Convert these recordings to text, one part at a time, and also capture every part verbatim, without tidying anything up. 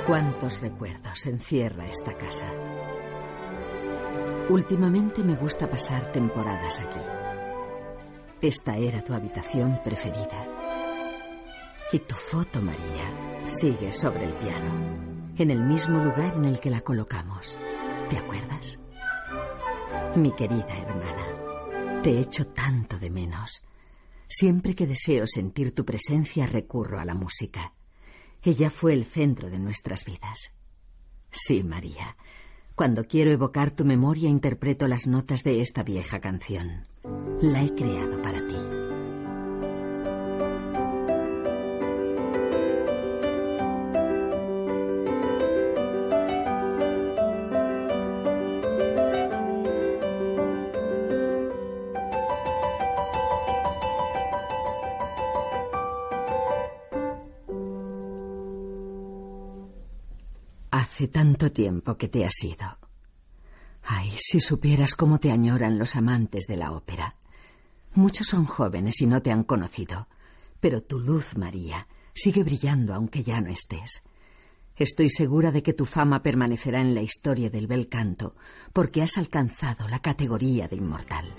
Cuántos recuerdos encierra esta casa. Últimamente me gusta pasar temporadas aquí. Esta era tu habitación preferida. Y tu foto, María, sigue sobre el piano, en el mismo lugar en el que la colocamos. ¿Te acuerdas? Mi querida hermana, te echo tanto de menos. Siempre que deseo sentir tu presencia recurro a la música. Ella fue el centro de nuestras vidas. Sí, María. Cuando quiero evocar tu memoria, interpreto las notas de esta vieja canción. La he creado para ti. Hace tanto tiempo que te has ido. Ay, si supieras cómo te añoran los amantes de la ópera. Muchos son jóvenes y no te han conocido, pero tu luz, María, sigue brillando aunque ya no estés. Estoy segura de que tu fama permanecerá en la historia del bel canto, porque has alcanzado la categoría de inmortal.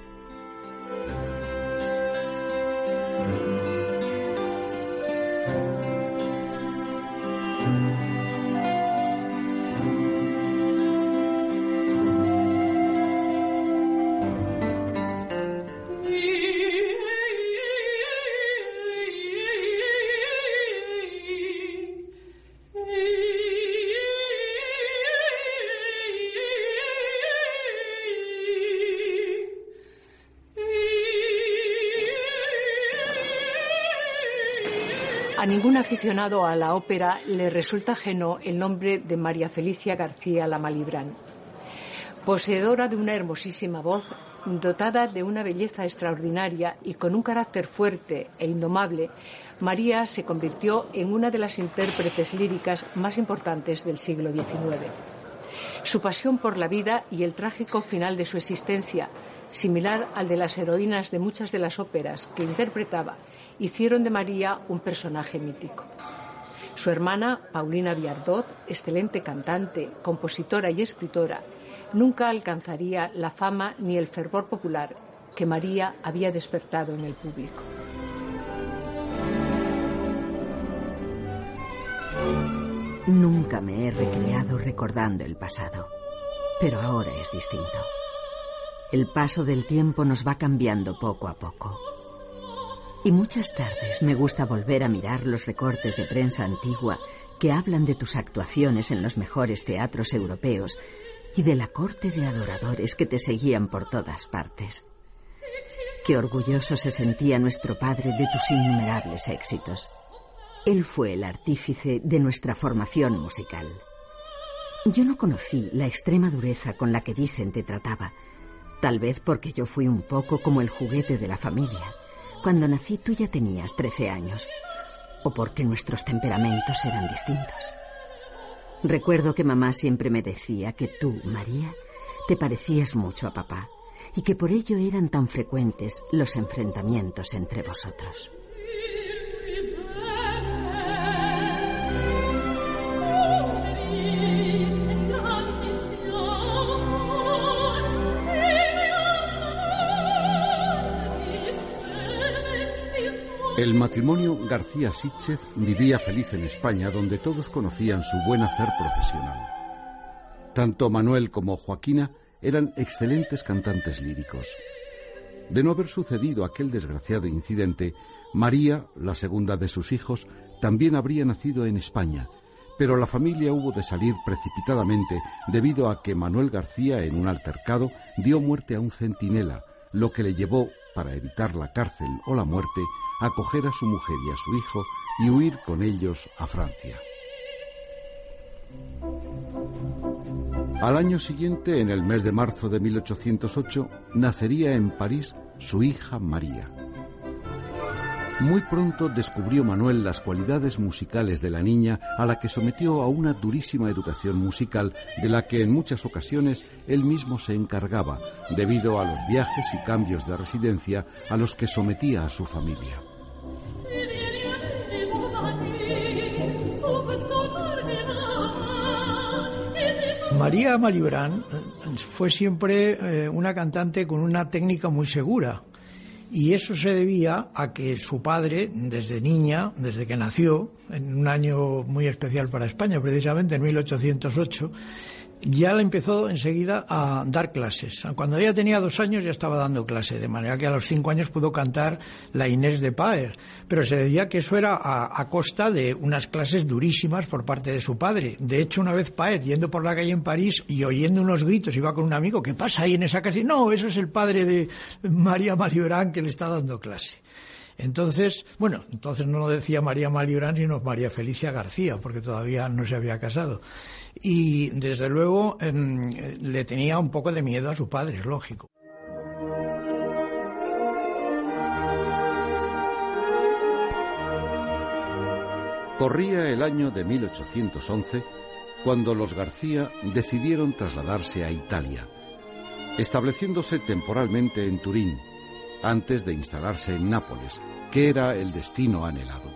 A ningún aficionado a la ópera le resulta ajeno el nombre de María Felicia García La Malibrán. Poseedora de una hermosísima voz, dotada de una belleza extraordinaria y con un carácter fuerte e indomable, María se convirtió en una de las intérpretes líricas más importantes del siglo diecinueve. Su pasión por la vida y el trágico final de su existencia, similar al de las heroínas de muchas de las óperas que interpretaba, hicieron de María un personaje mítico. Su hermana, Paulina Viardot, excelente cantante, compositora y escritora, nunca alcanzaría la fama ni el fervor popular que María había despertado en el público. Nunca me he recreado recordando el pasado, pero ahora es distinto. El paso del tiempo nos va cambiando poco a poco. Y muchas tardes me gusta volver a mirar los recortes de prensa antigua que hablan de tus actuaciones en los mejores teatros europeos y de la corte de adoradores que te seguían por todas partes. Qué orgulloso se sentía nuestro padre de tus innumerables éxitos. Él fue el artífice de nuestra formación musical. Yo no conocí la extrema dureza con la que dicen te trataba, tal vez porque yo fui un poco como el juguete de la familia. Cuando nací tú ya tenías trece años, o porque nuestros temperamentos eran distintos. Recuerdo que mamá siempre me decía que tú, María, te parecías mucho a papá, y que por ello eran tan frecuentes los enfrentamientos entre vosotros. El matrimonio García Sitchez vivía feliz en España, donde todos conocían su buen hacer profesional. Tanto Manuel como Joaquina eran excelentes cantantes líricos. De no haber sucedido aquel desgraciado incidente, María, la segunda de sus hijos, también habría nacido en España, pero la familia hubo de salir precipitadamente debido a que Manuel García, en un altercado, dio muerte a un centinela, lo que le llevó, para evitar la cárcel o la muerte, a coger a su mujer y a su hijo y huir con ellos a Francia. Al año siguiente, en el mes de marzo de mil ochocientos ocho, nacería en París su hija María. Muy pronto descubrió Manuel las cualidades musicales de la niña, a la que sometió a una durísima educación musical de la que en muchas ocasiones él mismo se encargaba, debido a los viajes y cambios de residencia a los que sometía a su familia. María Malibran fue siempre eh, una cantante con una técnica muy segura. Y eso se debía a que su padre, desde niña, desde que nació, en un año muy especial para España, precisamente en mil ochocientos ocho, ya le empezó enseguida a dar clases. Cuando ella tenía dos años ya estaba dando clase, de manera que a los cinco años pudo cantar la Inés de Paer. Pero se decía que eso era a, a costa de unas clases durísimas por parte de su padre. De hecho, una vez Paer, yendo por la calle en París y oyendo unos gritos, iba con un amigo, ¿qué pasa ahí en esa casa? Y, no, eso es el padre de María Malibran que le está dando clase. Entonces, bueno, entonces no decía María Malibran, sino María Felicia García, porque todavía no se había casado. Y, desde luego, eh, le tenía un poco de miedo a su padre, es lógico. Corría el año de mil ochocientos once, cuando los García decidieron trasladarse a Italia, estableciéndose temporalmente en Turín, antes de instalarse en Nápoles, que era el destino anhelado.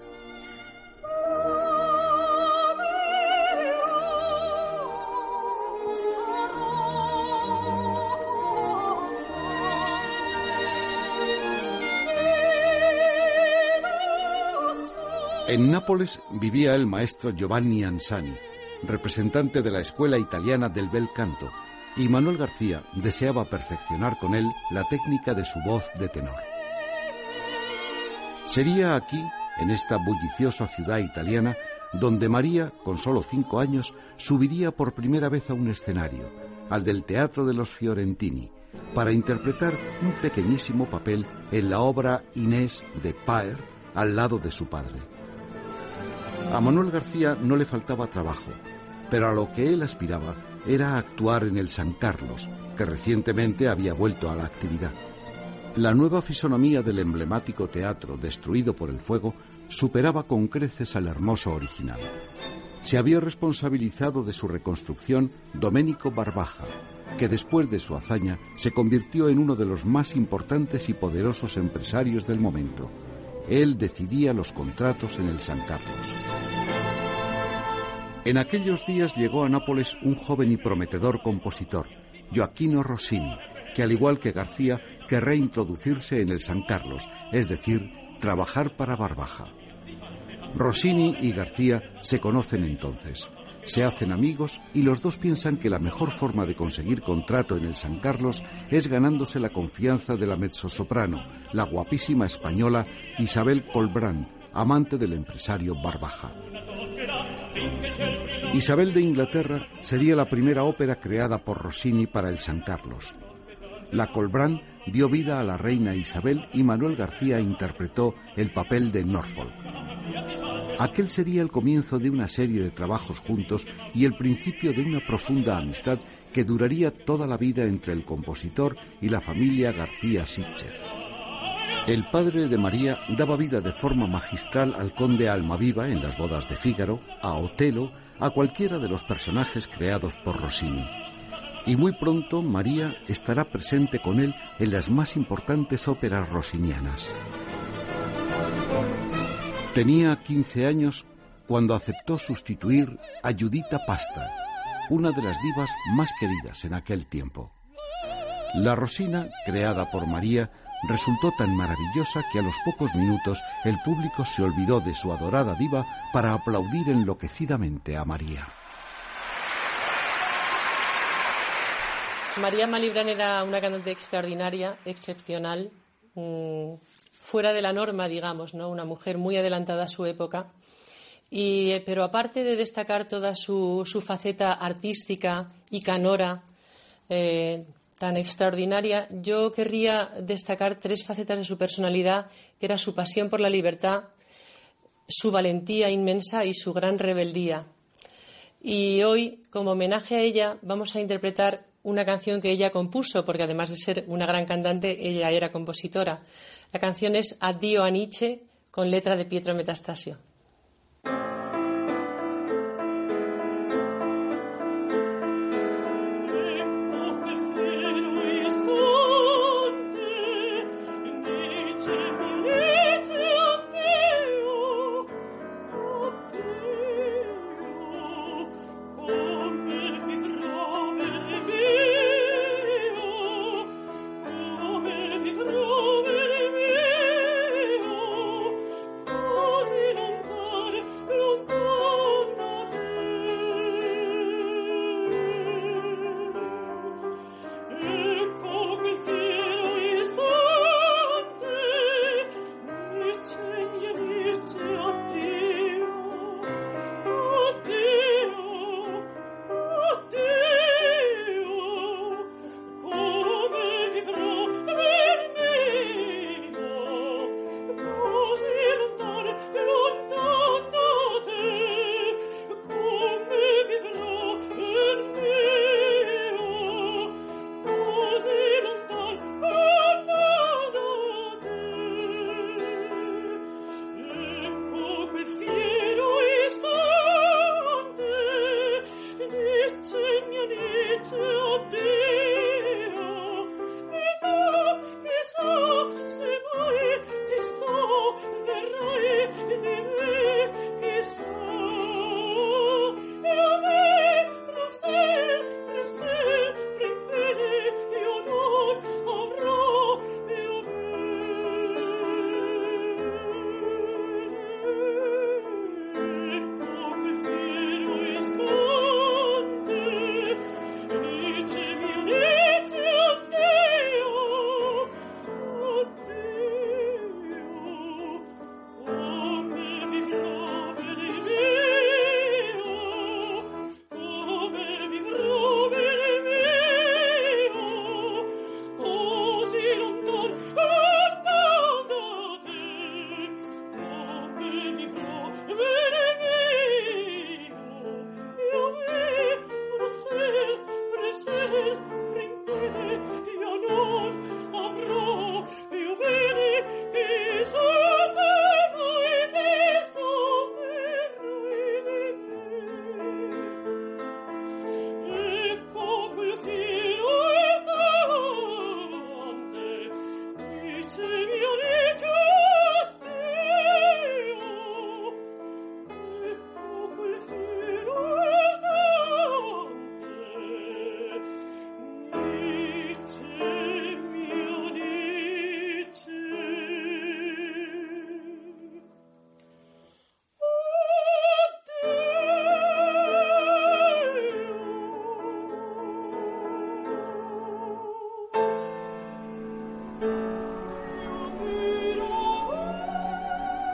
En Nápoles vivía el maestro Giovanni Ansani, representante de la escuela italiana del bel canto, y Manuel García deseaba perfeccionar con él la técnica de su voz de tenor. Sería aquí, en esta bulliciosa ciudad italiana, donde María, con solo cinco años, subiría por primera vez a un escenario, al del Teatro de los Fiorentini, para interpretar un pequeñísimo papel en la obra Inés de Paer, al lado de su padre. A Manuel García no le faltaba trabajo, pero a lo que él aspiraba era actuar en el San Carlos, que recientemente había vuelto a la actividad. La nueva fisonomía del emblemático teatro destruido por el fuego superaba con creces al hermoso original. Se había responsabilizado de su reconstrucción Domenico Barbaja, que después de su hazaña se convirtió en uno de los más importantes y poderosos empresarios del momento. Él decidía los contratos en el San Carlos. En aquellos días llegó a Nápoles un joven y prometedor compositor, Gioacchino Rossini, que al igual que García querrá introducirse en el San Carlos, es decir, trabajar para Barbaja. Rossini y García se conocen entonces, se hacen amigos y los dos piensan que la mejor forma de conseguir contrato en el San Carlos es ganándose la confianza de la mezzosoprano, la guapísima española Isabel Colbrán, amante del empresario Barbaja. Isabel de Inglaterra sería la primera ópera creada por Rossini para el San Carlos. La Colbrán dio vida a la reina Isabel y Manuel García interpretó el papel de Norfolk. Aquel sería el comienzo de una serie de trabajos juntos y el principio de una profunda amistad que duraría toda la vida entre el compositor y la familia García Sitchez. El padre de María daba vida de forma magistral al conde Almaviva en las bodas de Fígaro, a Otelo, a cualquiera de los personajes creados por Rossini. Y muy pronto María estará presente con él en las más importantes óperas rossinianas. Tenía quince años cuando aceptó sustituir a Giuditta Pasta, una de las divas más queridas en aquel tiempo. La Rosina, creada por María, resultó tan maravillosa que a los pocos minutos el público se olvidó de su adorada diva para aplaudir enloquecidamente a María. María Malibran era una cantante extraordinaria, excepcional, mmm, fuera de la norma, digamos, ¿no? Una mujer muy adelantada a su época. Y, pero aparte de destacar toda su, su faceta artística y canora, eh, tan extraordinaria, yo querría destacar tres facetas de su personalidad, que era su pasión por la libertad, su valentía inmensa y su gran rebeldía. Y hoy, como homenaje a ella, vamos a interpretar una canción que ella compuso, porque además de ser una gran cantante, ella era compositora. La canción es Addio Anice, con letra de Pietro Metastasio. Come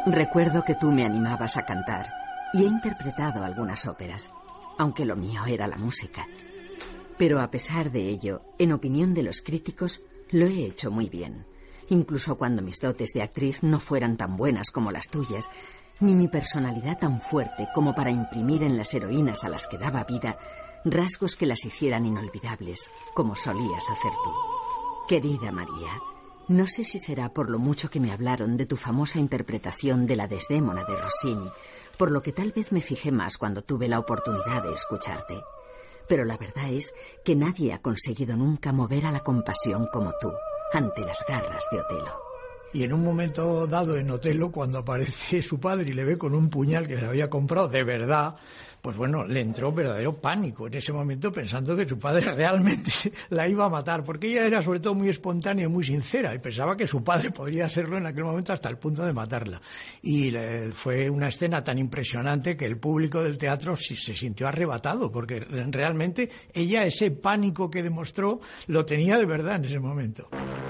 Recuerdo que tú me animabas a cantar y he interpretado algunas óperas, aunque lo mío era la música. Pero a pesar de ello, en opinión de los críticos, lo he hecho muy bien. Incluso cuando mis dotes de actriz no fueran tan buenas como las tuyas, ni mi personalidad tan fuerte como para imprimir en las heroínas a las que daba vida rasgos que las hicieran inolvidables, como solías hacer tú. Querida María, no sé si será por lo mucho que me hablaron de tu famosa interpretación de la Desdémona de Rossini, por lo que tal vez me fijé más cuando tuve la oportunidad de escucharte. Pero la verdad es que nadie ha conseguido nunca mover a la compasión como tú, ante las garras de Otelo. Y en un momento dado en Otelo, cuando aparece su padre y le ve con un puñal que se había comprado de verdad, pues bueno, le entró verdadero pánico en ese momento, pensando que su padre realmente la iba a matar, porque ella era sobre todo muy espontánea y muy sincera, y pensaba que su padre podría hacerlo en aquel momento hasta el punto de matarla. Y le, fue una escena tan impresionante que el público del teatro sí, se sintió arrebatado, porque realmente ella, ese pánico que demostró, lo tenía de verdad en ese momento.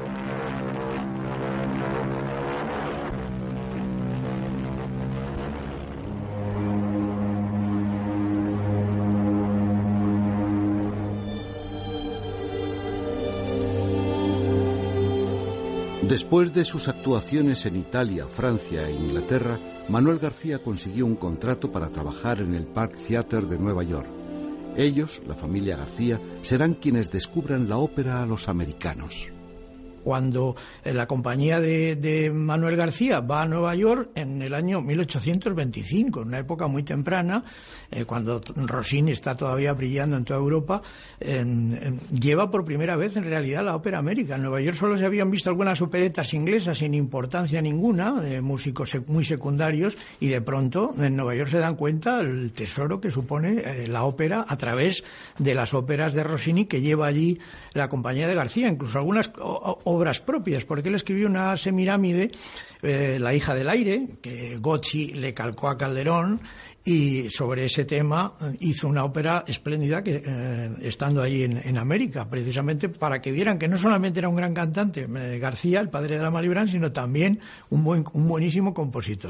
Después de sus actuaciones en Italia, Francia e Inglaterra, Manuel García consiguió un contrato para trabajar en el Park Theatre de Nueva York. Ellos, la familia García, serán quienes descubran la ópera a los americanos. Cuando la compañía de, de Manuel García va a Nueva York en el año mil ochocientos veinticinco, en una época muy temprana, eh, cuando Rossini está todavía brillando en toda Europa, eh, eh, lleva por primera vez en realidad la ópera América. En Nueva York solo se habían visto algunas operetas inglesas sin importancia ninguna, de músicos sec- muy secundarios, y de pronto en Nueva York se dan cuenta del tesoro que supone eh, la ópera a través de las óperas de Rossini que lleva allí la compañía de García, incluso algunas o, o, obras propias, porque él escribió una Semiramide, eh, La hija del aire, que Gozzi le calcó a Calderón, y sobre ese tema hizo una ópera espléndida que eh, estando allí en, en América, precisamente para que vieran que no solamente era un gran cantante, eh, García, el padre de la Malibran, sino también un, buen, un buenísimo compositor.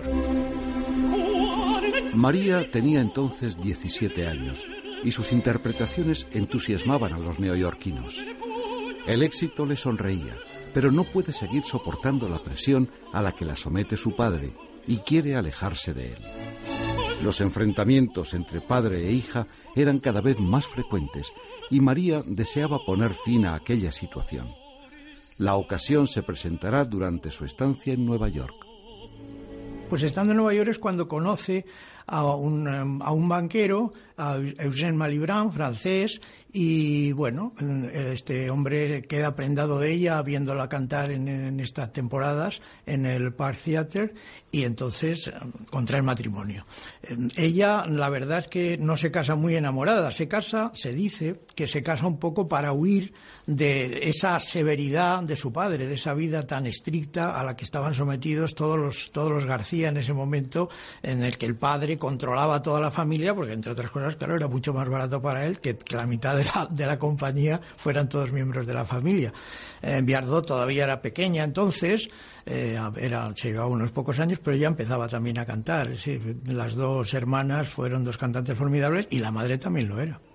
María tenía entonces diecisiete años y sus interpretaciones entusiasmaban a los neoyorquinos. El éxito le sonreía, pero no puede seguir soportando la presión a la que la somete su padre y quiere alejarse de él. Los enfrentamientos entre padre e hija eran cada vez más frecuentes y María deseaba poner fin a aquella situación. La ocasión se presentará durante su estancia en Nueva York. Pues estando en Nueva York es cuando conoce a un, a un banquero, a Eugène Malibran, francés, y bueno, este hombre queda prendado de ella viéndola cantar en, en estas temporadas en el Park Theatre, y entonces contrae matrimonio. Ella, la verdad es que no se casa muy enamorada, se casa, se dice que se casa un poco para huir de esa severidad de su padre, de esa vida tan estricta a la que estaban sometidos todos los, todos los García en ese momento, en el que el padre controlaba toda la familia, porque entre otras cosas, claro, era mucho más barato para él que, que la mitad de la, de la compañía fueran todos miembros de la familia. Eh, Viardot todavía era pequeña entonces, eh, era, se llevaba unos pocos años, pero ya empezaba también a cantar. Sí, las dos hermanas fueron dos cantantes formidables y la madre también lo era.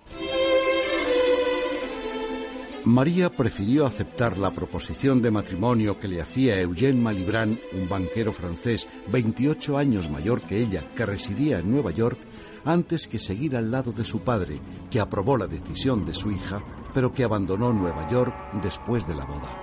María prefirió aceptar la proposición de matrimonio que le hacía Eugène Malibran, un banquero francés veintiocho años mayor que ella, que residía en Nueva York, antes que seguir al lado de su padre, que aprobó la decisión de su hija, pero que abandonó Nueva York después de la boda.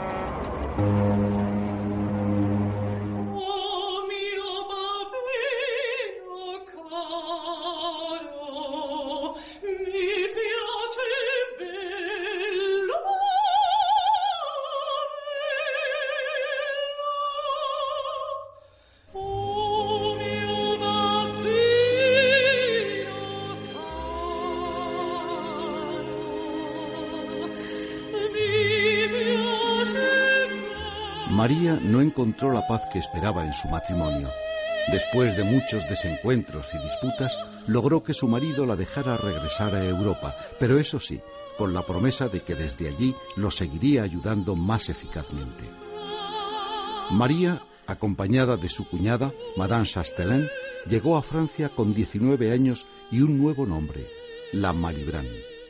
María no encontró la paz que esperaba en su matrimonio. Después de muchos desencuentros y disputas, logró que su marido la dejara regresar a Europa, pero eso sí, con la promesa de que desde allí lo seguiría ayudando más eficazmente. María acompañada de su cuñada, Madame Chastelain, llegó a Francia con diecinueve años y un nuevo nombre, la Malibran.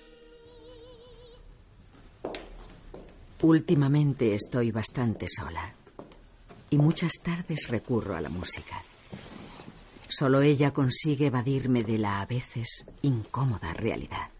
Últimamente estoy bastante sola y muchas tardes recurro a la música. Solo ella consigue evadirme de la a veces incómoda realidad.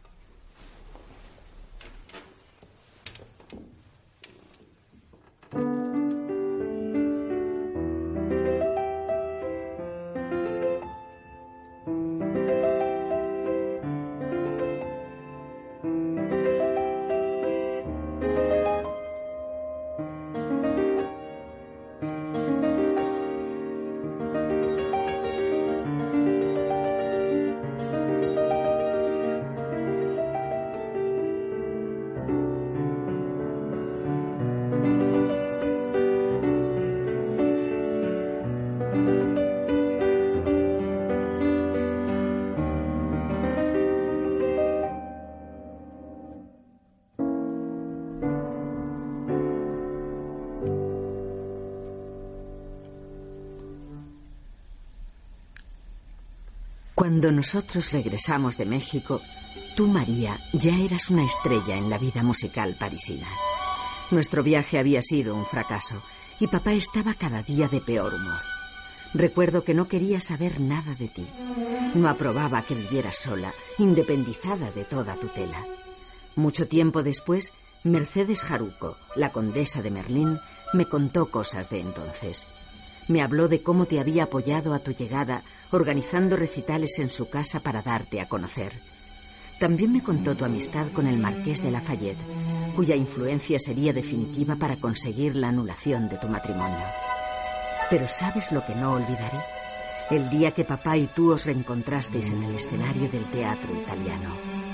Cuando nosotros regresamos de México, tú, María, ya eras una estrella en la vida musical parisina. Nuestro viaje había sido un fracaso y papá estaba cada día de peor humor. Recuerdo que no quería saber nada de ti. No aprobaba que vivieras sola, independizada de toda tutela. Mucho tiempo después, Mercedes Jaruco, la condesa de Merlín, me contó cosas de entonces. Me habló de cómo te había apoyado a tu llegada, organizando recitales en su casa para darte a conocer. También me contó tu amistad con el marqués de Lafayette, cuya influencia sería definitiva para conseguir la anulación de tu matrimonio. Pero ¿sabes lo que no olvidaré? El día que papá y tú os reencontrasteis en el escenario del Teatro Italiano.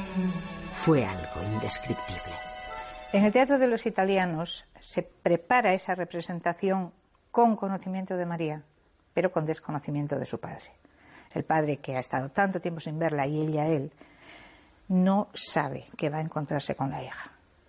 Fue algo indescriptible. En el Teatro de los Italianos se prepara esa representación con conocimiento de María, pero con desconocimiento de su padre. El padre, que ha estado tanto tiempo sin verla y ella él, no sabe que va a encontrarse con la hija.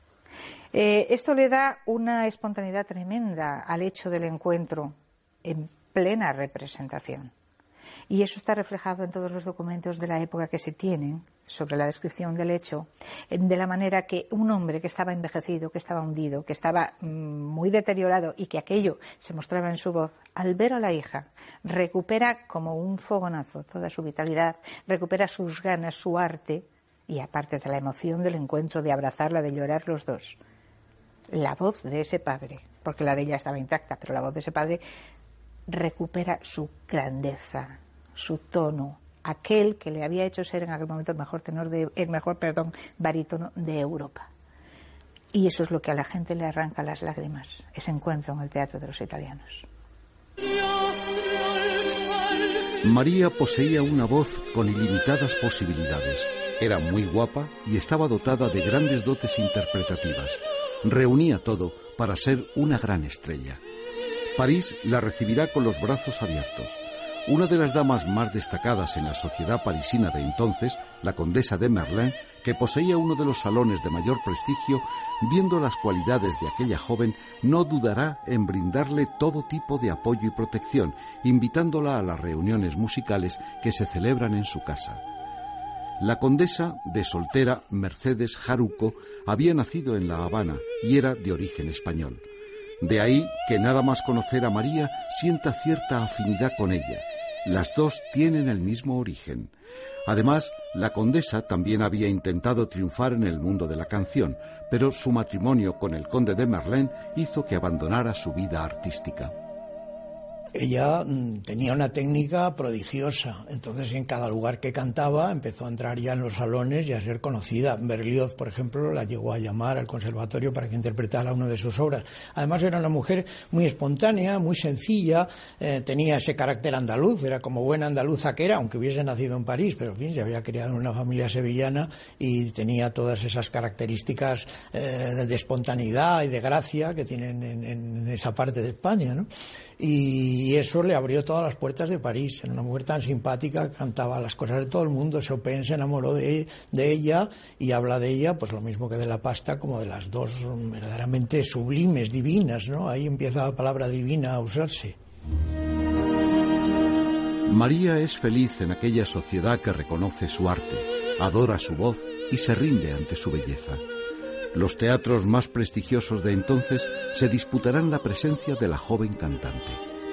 Eh, esto le da una espontaneidad tremenda al hecho del encuentro en plena representación. Y eso está reflejado en todos los documentos de la época que se tienen sobre la descripción del hecho, de la manera que un hombre que estaba envejecido, que estaba hundido, que estaba muy deteriorado y que aquello se mostraba en su voz, al ver a la hija, recupera como un fogonazo toda su vitalidad, recupera sus ganas, su arte, y aparte de la emoción del encuentro, de abrazarla, de llorar los dos. La voz de ese padre, porque la de ella estaba intacta, pero la voz de ese padre recupera su grandeza, su tono, aquel que le había hecho ser en aquel momento el mejor tenor de, el mejor, perdón, barítono de Europa. Y eso es lo que a la gente le arranca las lágrimas, ese encuentro en el Teatro de los Italianos. María poseía una voz con ilimitadas posibilidades. Era muy guapa y estaba dotada de grandes dotes interpretativas. Reunía todo para ser una gran estrella. París la recibirá con los brazos abiertos. Una de las damas más destacadas en la sociedad parisina de entonces, la condesa de Merlín, que poseía uno de los salones de mayor prestigio, viendo las cualidades de aquella joven, no dudará en brindarle todo tipo de apoyo y protección, invitándola a las reuniones musicales que se celebran en su casa. La condesa, de soltera Mercedes Jaruco, había nacido en La Habana y era de origen español. De ahí que nada más conocer a María sienta cierta afinidad con ella. Las dos tienen el mismo origen. Además, la condesa también había intentado triunfar en el mundo de la canción, pero su matrimonio con el conde de Merlín hizo que abandonara su vida artística. Ella mm, tenía una técnica prodigiosa, entonces en cada lugar que cantaba empezó a entrar ya en los salones y a ser conocida. Berlioz, por ejemplo, la llegó a llamar al conservatorio para que interpretara una de sus obras. Además era una mujer muy espontánea, muy sencilla, eh, tenía ese carácter andaluz, era como buena andaluza que era, aunque hubiese nacido en París, pero en fin, se había criado en una familia sevillana y tenía todas esas características eh, de espontaneidad y de gracia que tienen en, en esa parte de España, ¿no? Y Y eso le abrió todas las puertas de París. Era una mujer tan simpática, cantaba las cosas de todo el mundo. Chopin se enamoró de, de ella y habla de ella, pues lo mismo que de la pasta, como de las dos verdaderamente sublimes, divinas, ¿no? Ahí empieza la palabra divina a usarse. María es feliz en aquella sociedad que reconoce su arte, adora su voz y se rinde ante su belleza. Los teatros más prestigiosos de entonces se disputarán la presencia de la joven cantante.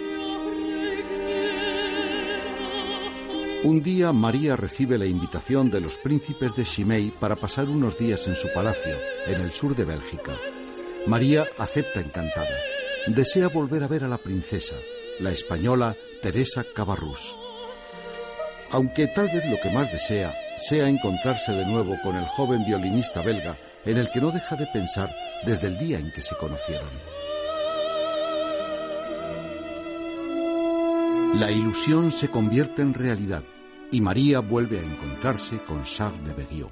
Un día María recibe la invitación de los príncipes de Chimay para pasar unos días en su palacio, en el sur de Bélgica. María acepta encantada. Desea volver a ver a la princesa, la española Teresa Cabarrús. Aunque tal vez lo que más desea sea encontrarse de nuevo con el joven violinista belga, en el que no deja de pensar desde el día en que se conocieron. La ilusión se convierte en realidad y María vuelve a encontrarse con Charles de Berriot.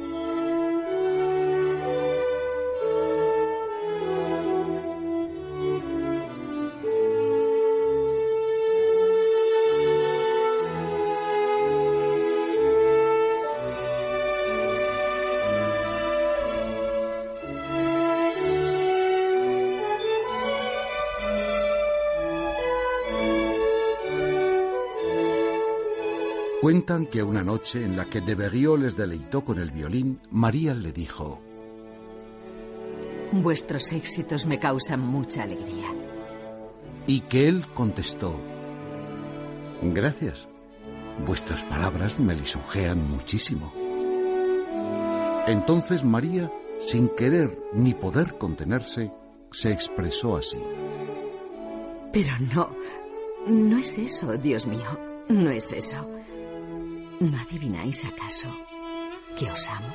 Cuentan que una noche en la que de Berriot les deleitó con el violín, María le dijo: vuestros éxitos me causan mucha alegría. Y que él contestó: gracias, vuestras palabras me lisonjean muchísimo. Entonces María, sin querer ni poder contenerse, se expresó así: pero no, no es eso, Dios mío, no es eso. ¿No adivináis acaso que os amo?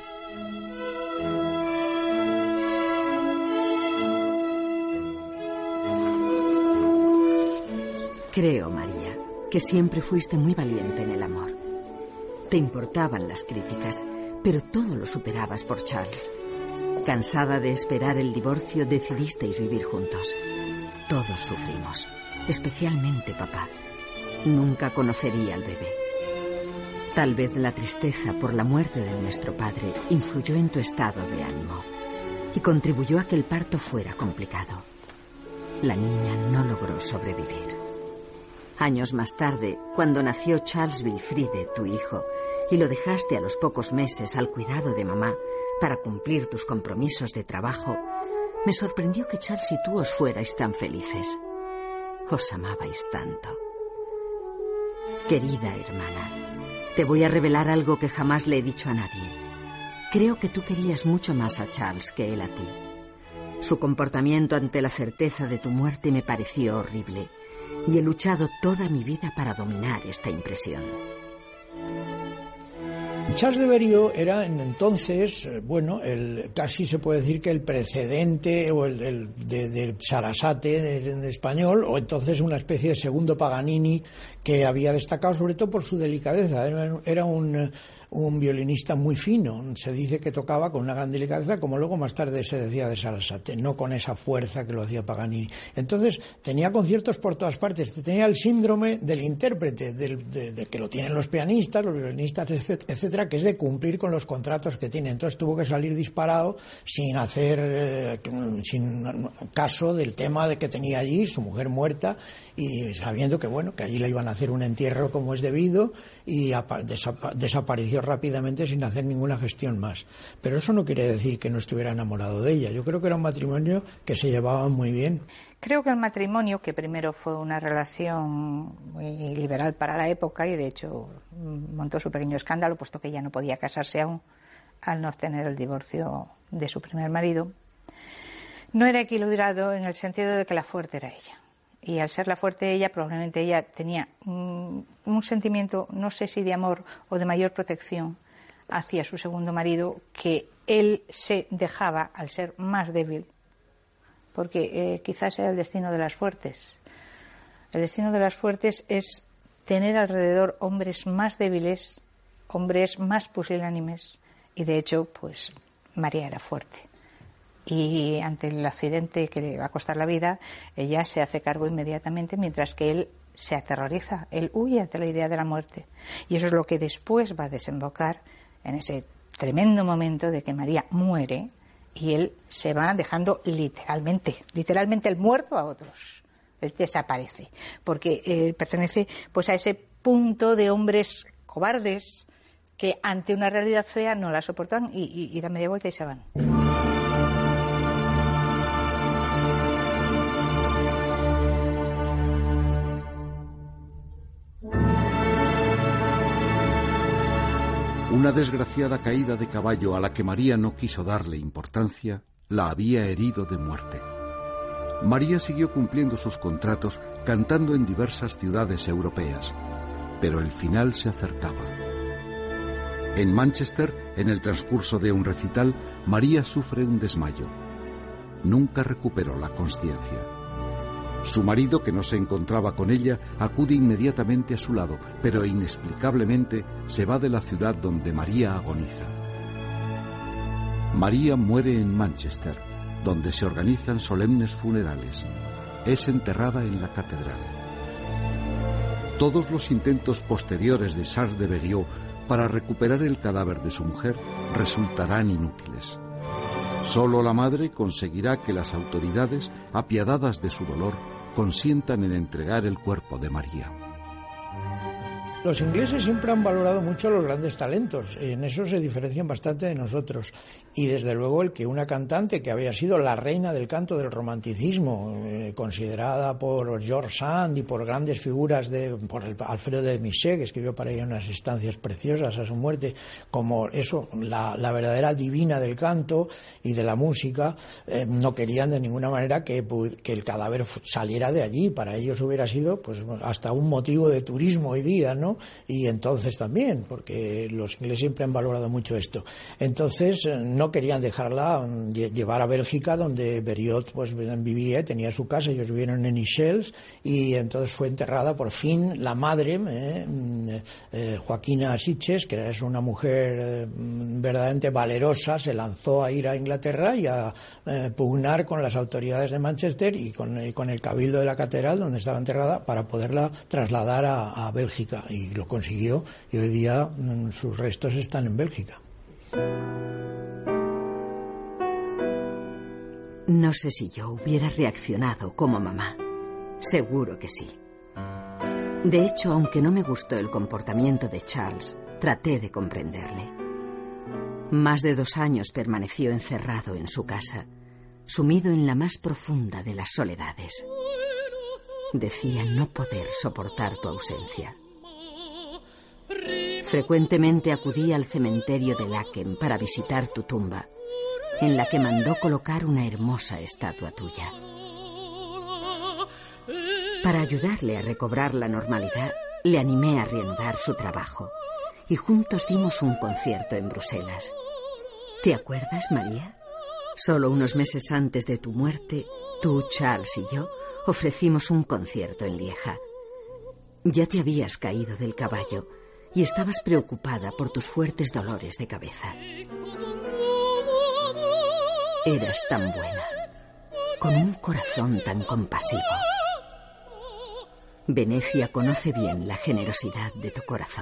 Creo, María, que siempre fuiste muy valiente en el amor. Te importaban las críticas, pero todo lo superabas por Charles. Cansada de esperar el divorcio, decidisteis vivir juntos. Todos sufrimos, especialmente papá. Nunca conocería al bebé. Tal vez la tristeza por la muerte de nuestro padre influyó en tu estado de ánimo y contribuyó a que el parto fuera complicado. La niña no logró sobrevivir. Años más tarde, cuando nació Charles Wilfride, tu hijo, y lo dejaste a los pocos meses al cuidado de mamá para cumplir tus compromisos de trabajo, me sorprendió que Charles y tú os fuerais tan felices. Os amabais tanto. Querida hermana, te voy a revelar algo que jamás le he dicho a nadie. Creo que tú querías mucho más a Charles que él a ti. Su comportamiento ante la certeza de tu muerte me pareció horrible y he luchado toda mi vida para dominar esta impresión. Charles de Berriot era en entonces, bueno, el, casi se puede decir que el precedente o el, el de, de Sarasate en español, o entonces una especie de segundo Paganini que había destacado sobre todo por su delicadeza. Era, era un, un violinista muy fino, se dice que tocaba con una gran delicadeza, como luego más tarde se decía de Sarasate, no con esa fuerza que lo hacía Paganini. Entonces tenía conciertos por todas partes, tenía el síndrome del intérprete, del, de, de que lo tienen los pianistas, los violinistas, etcétera, que es de cumplir con los contratos que tiene. Entonces tuvo que salir disparado sin hacer eh, sin caso del tema de que tenía allí su mujer muerta y sabiendo que bueno que allí le iban a hacer un entierro como es debido y desapa desapareció rápidamente sin hacer ninguna gestión más. Pero eso no quiere decir que no estuviera enamorado de ella. Yo creo que era un matrimonio que se llevaban muy bien. Creo que el matrimonio, que primero fue una relación muy liberal para la época y de hecho montó su pequeño escándalo, puesto que ella no podía casarse aún al no obtener el divorcio de su primer marido, no era equilibrado en el sentido de que la fuerte era ella. Y al ser la fuerte ella, probablemente ella tenía un, un sentimiento, no sé si de amor o de mayor protección hacia su segundo marido, que él se dejaba al ser más débil, porque eh, quizás era el destino de las fuertes. El destino de las fuertes es tener alrededor hombres más débiles, hombres más pusilánimes, y de hecho, pues María era fuerte. Y ante el accidente que le va a costar la vida, ella se hace cargo inmediatamente, mientras que él se aterroriza, él huye ante la idea de la muerte. Y eso es lo que después va a desembocar en ese tremendo momento de que María muere y él se va dejando literalmente, literalmente el muerto a otros. él desaparece, porque eh, pertenece pues a ese punto de hombres cobardes que ante una realidad fea no la soportan y, y, y dan media vuelta y se van. Una desgraciada caída de caballo a la que María no quiso darle importancia la había herido de muerte. María siguió cumpliendo sus contratos cantando en diversas ciudades europeas, pero el final se acercaba. En Manchester, en el transcurso de un recital, María sufre un desmayo. Nunca recuperó la consciencia. Su marido, que no se encontraba con ella, acude inmediatamente a su lado, pero inexplicablemente se va de la ciudad donde María agoniza. María muere en Manchester, donde se organizan solemnes funerales. Es enterrada en la catedral. Todos los intentos posteriores de Charles de Berriot para recuperar el cadáver de su mujer resultarán inútiles. Solo la madre conseguirá que las autoridades, apiadadas de su dolor, consientan en entregar el cuerpo de María. Los ingleses siempre han valorado mucho los grandes talentos, en eso se diferencian bastante de nosotros. Y desde luego el que una cantante que había sido la reina del canto del romanticismo, eh, considerada por George Sand y por grandes figuras, de por el Alfredo de Musset, que escribió para ella unas estancias preciosas a su muerte, como eso, la, la verdadera divina del canto y de la música, eh, no querían de ninguna manera que, que el cadáver saliera de allí. Para ellos hubiera sido pues hasta un motivo de turismo hoy día, ¿no? Y entonces también, porque los ingleses siempre han valorado mucho esto. Entonces no querían dejarla llevar a Bélgica, donde Berriot pues vivía, tenía su casa, ellos vivieron en Ixelles, y entonces fue enterrada por fin la madre, eh, eh, Joaquina Sitges, que era una mujer eh, verdaderamente valerosa, se lanzó a ir a Inglaterra y a eh, pugnar con las autoridades de Manchester y con, y con el cabildo de la catedral donde estaba enterrada para poderla trasladar a, a Bélgica. Y lo consiguió, y hoy día sus restos están en Bélgica. No sé si yo hubiera reaccionado como mamá. Seguro que sí. De hecho, aunque no me gustó el comportamiento de Charles, traté de comprenderle. Más de dos años permaneció encerrado en su casa, sumido en la más profunda de las soledades. Decía no poder soportar tu ausencia. Frecuentemente acudía al cementerio de Laeken para visitar tu tumba, en la que mandó colocar una hermosa estatua tuya. Para ayudarle a recobrar la normalidad, le animé a reanudar su trabajo, y juntos dimos un concierto en Bruselas. ¿Te acuerdas, María? Solo unos meses antes de tu muerte, tú, Charles y yo ofrecimos un concierto en Lieja. Ya te habías caído del caballo y estabas preocupada por tus fuertes dolores de cabeza. Eras tan buena, con un corazón tan compasivo. Venecia conoce bien la generosidad de tu corazón.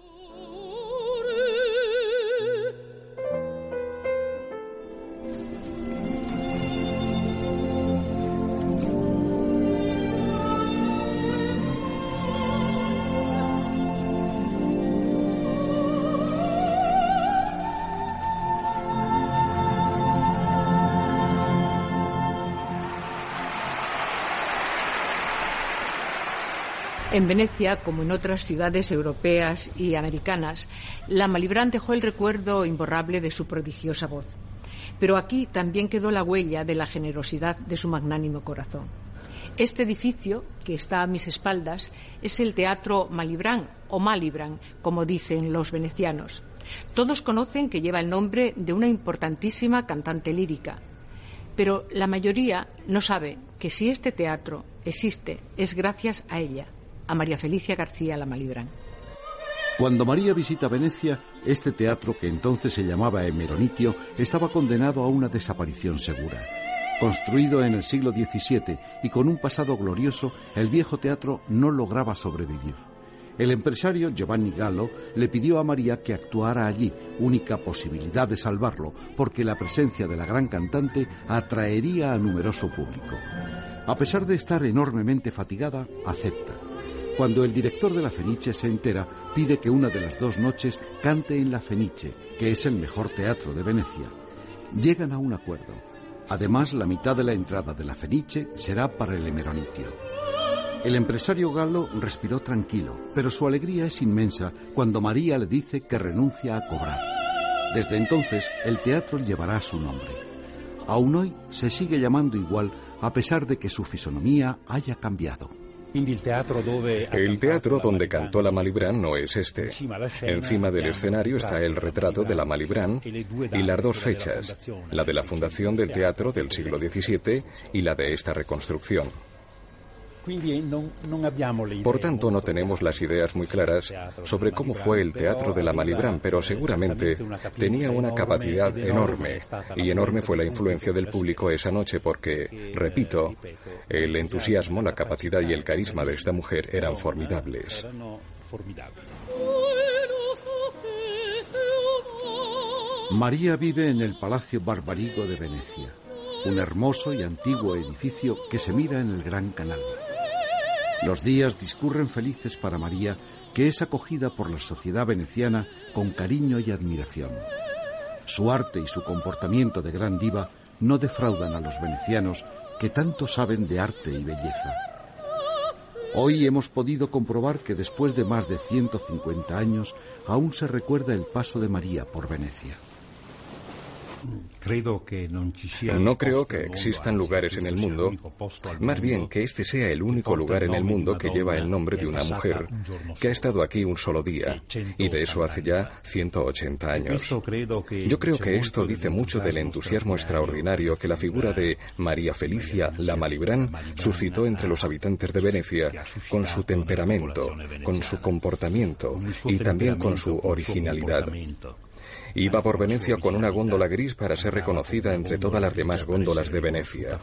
En Venecia, como en otras ciudades europeas y americanas, la Malibran dejó el recuerdo imborrable de su prodigiosa voz. Pero aquí también quedó la huella de la generosidad de su magnánimo corazón. Este edificio, que está a mis espaldas, es el Teatro Malibran, o Malibran, como dicen los venecianos. Todos conocen que lleva el nombre de una importantísima cantante lírica. Pero la mayoría no sabe que si este teatro existe es gracias a ella, a María Felicia García la Malibran. Cuando María visita Venecia, este teatro, que entonces se llamaba Emeronitio, estaba condenado a una desaparición segura. Construido en el siglo diecisiete y con un pasado glorioso, el viejo teatro no lograba sobrevivir. El empresario Giovanni Gallo le pidió a María que actuara allí, única posibilidad de salvarlo, porque la presencia de la gran cantante atraería a numeroso público. A pesar de estar enormemente fatigada, acepta. Cuando el director de la Fenice se entera, pide que una de las dos noches cante en la Fenice, que es el mejor teatro de Venecia. Llegan a un acuerdo. Además, la mitad de la entrada de la Fenice será para el Emeronitio. El empresario galo respiró tranquilo, pero su alegría es inmensa cuando María le dice que renuncia a cobrar. Desde entonces, el teatro llevará su nombre. Aún hoy se sigue llamando igual, a pesar de que su fisonomía haya cambiado. El teatro donde cantó la Malibran no es este. Encima del escenario está el retrato de la Malibran y las dos fechas, la de la fundación del teatro del siglo diecisiete y la de esta reconstrucción. Por tanto, no tenemos las ideas muy claras sobre cómo fue el teatro de la Malibran, pero seguramente tenía una capacidad enorme, y enorme fue la influencia del público esa noche porque, repito, el entusiasmo, la capacidad y el carisma de esta mujer eran formidables. María vive en el Palacio Barbarigo de Venecia, un hermoso y antiguo edificio que se mira en el Gran Canal. Los días discurren felices para María, que es acogida por la sociedad veneciana con cariño y admiración. Su arte y su comportamiento de gran diva no defraudan a los venecianos, que tanto saben de arte y belleza. Hoy hemos podido comprobar que después de más de ciento cincuenta años aún se recuerda el paso de María por Venecia. No creo que existan lugares en el mundo, más bien que este sea el único lugar en el mundo que lleva el nombre de una mujer que ha estado aquí un solo día, y de eso hace ya ciento ochenta años. Yo creo que esto dice mucho del entusiasmo extraordinario que la figura de María Felicia la Malibran suscitó entre los habitantes de Venecia, con su temperamento, con su comportamiento y también con su originalidad. Iba por Venecia con una góndola gris para ser reconocida entre todas las demás góndolas de Venecia.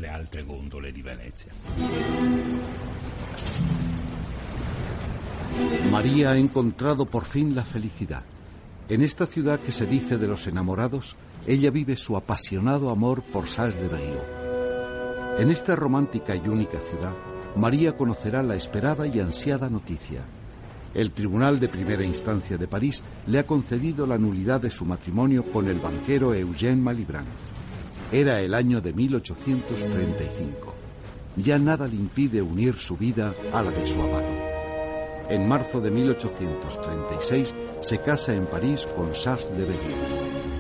María ha encontrado por fin la felicidad. En esta ciudad que se dice de los enamorados, ella vive su apasionado amor por Salles de Brieux. En esta romántica y única ciudad, María conocerá la esperada y ansiada noticia. El Tribunal de Primera Instancia de París le ha concedido la nulidad de su matrimonio con el banquero Eugène Malibran. Era el año de mil ochocientos treinta y cinco. Ya nada le impide unir su vida a la de su amado. En marzo de mil ochocientos treinta y seis se casa en París con Salles de Brieux.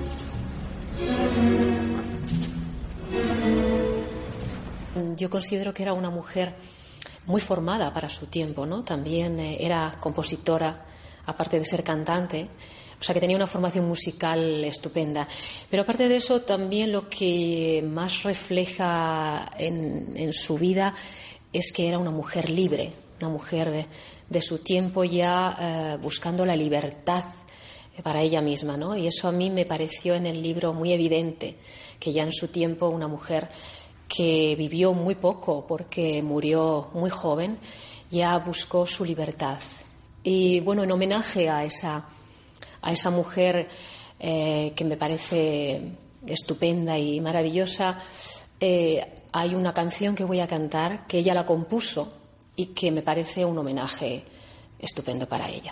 Yo considero que era una mujer muy formada para su tiempo, ¿no? También eh, era compositora, aparte de ser cantante, o sea que tenía una formación musical estupenda. Pero aparte de eso, también lo que más refleja en, en su vida es que era una mujer libre, una mujer de su tiempo ya eh, buscando la libertad para ella misma, ¿no? Y eso a mí me pareció en el libro muy evidente, que ya en su tiempo una mujer que vivió muy poco porque murió muy joven, ya buscó su libertad. Y bueno, en homenaje a esa, a esa mujer eh, que me parece estupenda y maravillosa, eh, hay una canción que voy a cantar que ella la compuso y que me parece un homenaje estupendo para ella.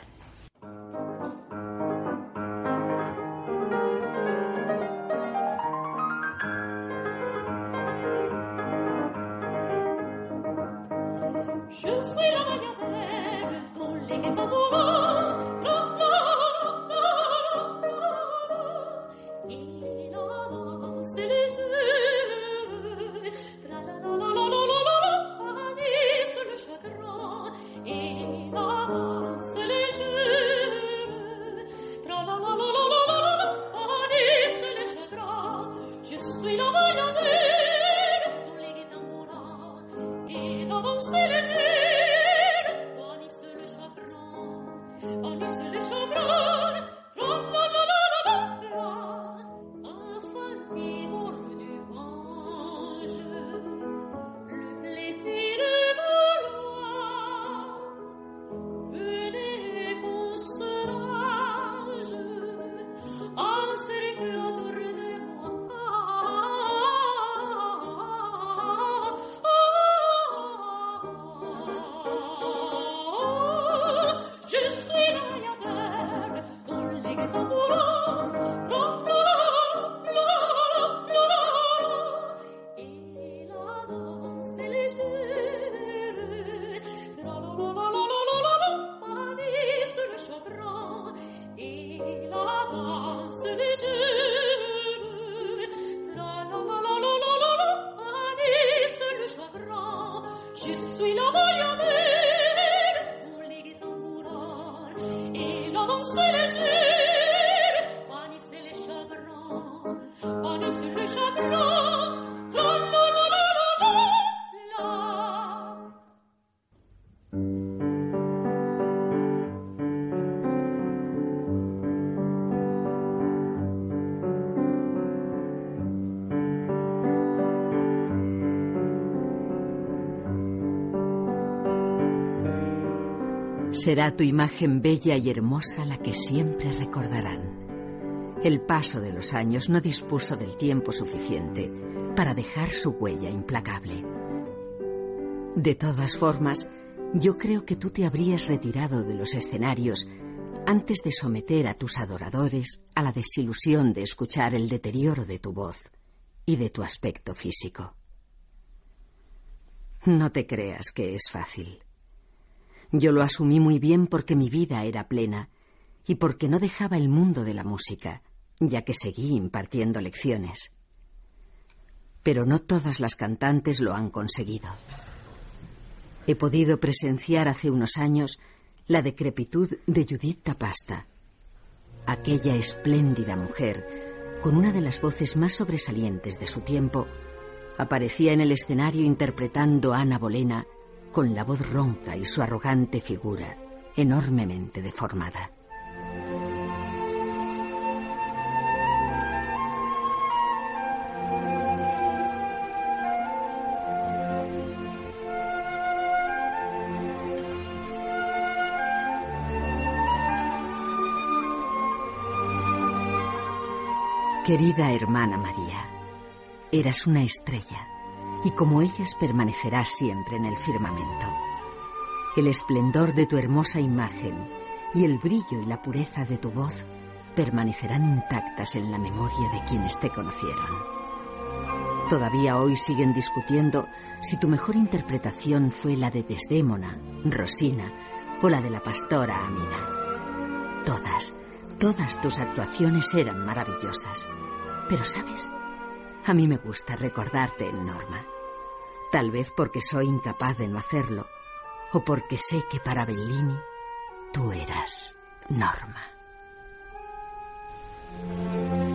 Oh Será tu imagen bella y hermosa la que siempre recordarán. El paso de los años no dispuso del tiempo suficiente para dejar su huella implacable. De todas formas, yo creo que tú te habrías retirado de los escenarios antes de someter a tus adoradores a la desilusión de escuchar el deterioro de tu voz y de tu aspecto físico. No te creas que es fácil. Yo lo asumí muy bien porque mi vida era plena y porque no dejaba el mundo de la música, ya que seguí impartiendo lecciones. Pero no todas las cantantes lo han conseguido. He podido presenciar hace unos años la decrepitud de Judith Tapasta, aquella espléndida mujer, con una de las voces más sobresalientes de su tiempo, aparecía en el escenario interpretando a Ana Bolena con la voz ronca y su arrogante figura enormemente deformada. Querida hermana María, eras una estrella, y como ellas permanecerás siempre en el firmamento. El esplendor de tu hermosa imagen y el brillo y la pureza de tu voz permanecerán intactas en la memoria de quienes te conocieron. Todavía hoy siguen discutiendo si tu mejor interpretación fue la de Desdémona, Rosina o la de la pastora Amina. Todas, todas tus actuaciones eran maravillosas. Pero, ¿sabes? A mí me gusta recordarte en Norma. Tal vez porque soy incapaz de no hacerlo, o porque sé que para Bellini tú eras Norma.